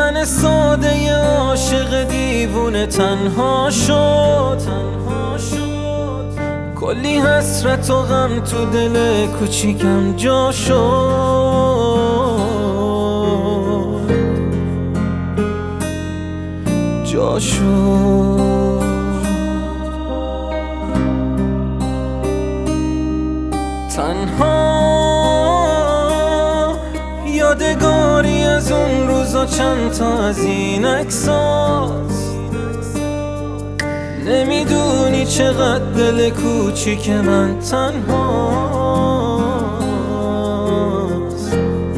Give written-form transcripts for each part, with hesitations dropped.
من ساده عاشق دیوونه تنها شد کلی حسرت و غم تو دل کوچیکم جا شد تنها یادگاری از اون روزا چند تا از این عکساست نمیدونی چقدر دل کوچیک من تنهاست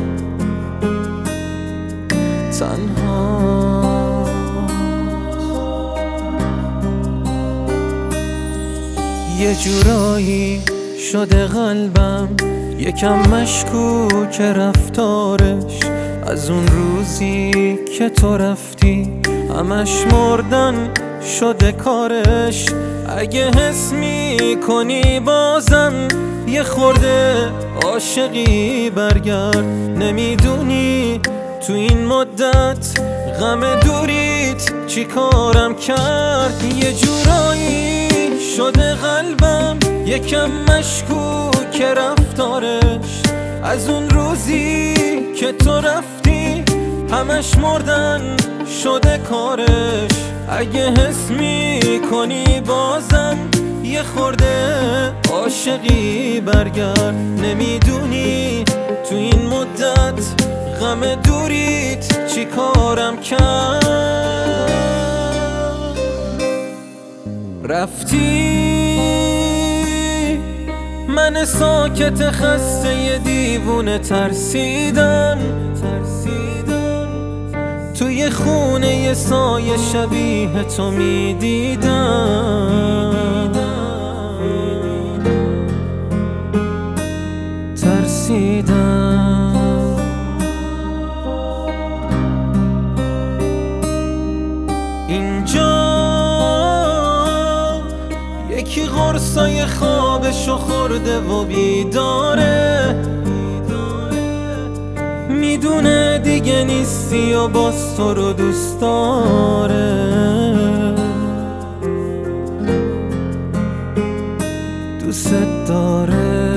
یه جورایی شده قلبم یکم مشکوک رفتارش از اون روزی که تو رفتی همش مردن شده کارش اگه حس میکنی بازم یه خورده عاشقی برگرد نمیدونی تو این مدت غم دوریت چی کارم کرد یه جورایی شده قلبم یکم مشکوک رفتارش از اون روزی که تو رفتی همش مردن شده کارش اگه حس میکنی بازم یه خورده عاشقی برگرد نمیدونی تو این مدت غم دوریت چی کارم کرد رفتی من ساکت خسته ی دیوونه ترسیدم توی خونه ی سایه شبیه تو میدیدم ترسیدم اینجا یکی قرصای خوابشو خورده و بیداره میدونه دیگه نیستی و باز تو رو دوست داره دوست داره